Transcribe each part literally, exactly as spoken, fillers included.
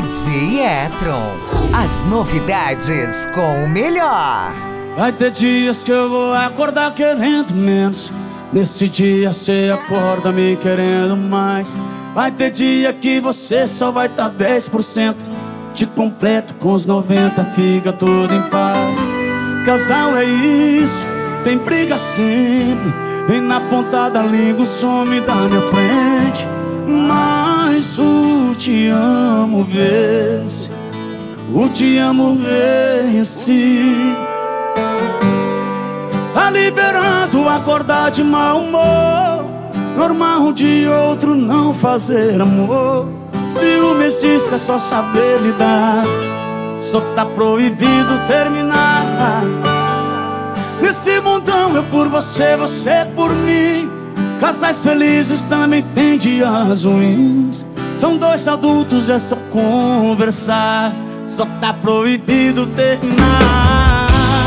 D E-tron, as novidades com o melhor. Vai ter dias que eu vou acordar querendo menos. Nesse dia cê acorda me querendo mais. Vai ter dia que você só vai tá dez por cento. Te completo com os noventa, fica tudo em paz. Casal é isso, tem briga sempre. Vem na ponta da língua, some da minha frente. Mas o te amo vence, o te amo vence. Tá liberando acordar de mau humor, normal um de outro não fazer amor. Ciúme existe, é só saber lidar, só tá proibido terminar. Nesse mundão eu por você, você por mim. Casais felizes também tem dias ruins. São dois adultos, é só conversar, só tá proibido terminar.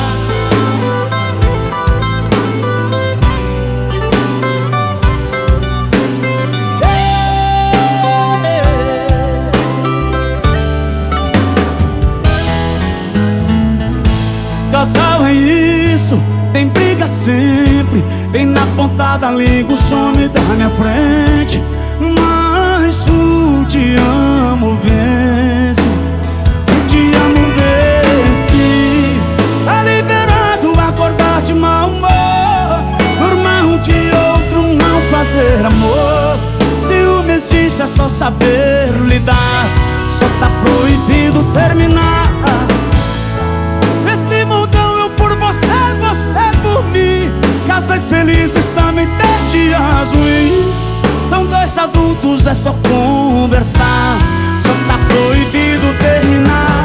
Casal é isso, tem briga sempre. Vem na ponta da língua, some da minha frente. Mas o te amo vence, o te amo vence. Tá liberado acordar de mau humor, normal um de outro não fazer amor. Ciúme existe, é só saber lidar, só tá proibido terminar. Nesse mundão eu por você, você por mim. Casais felizes também tem dias ruins. São dois adultos, é só conversar, só tá proibido terminar.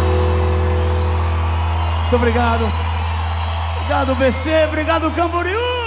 Muito obrigado. Obrigado, B C. Obrigado, Camboriú.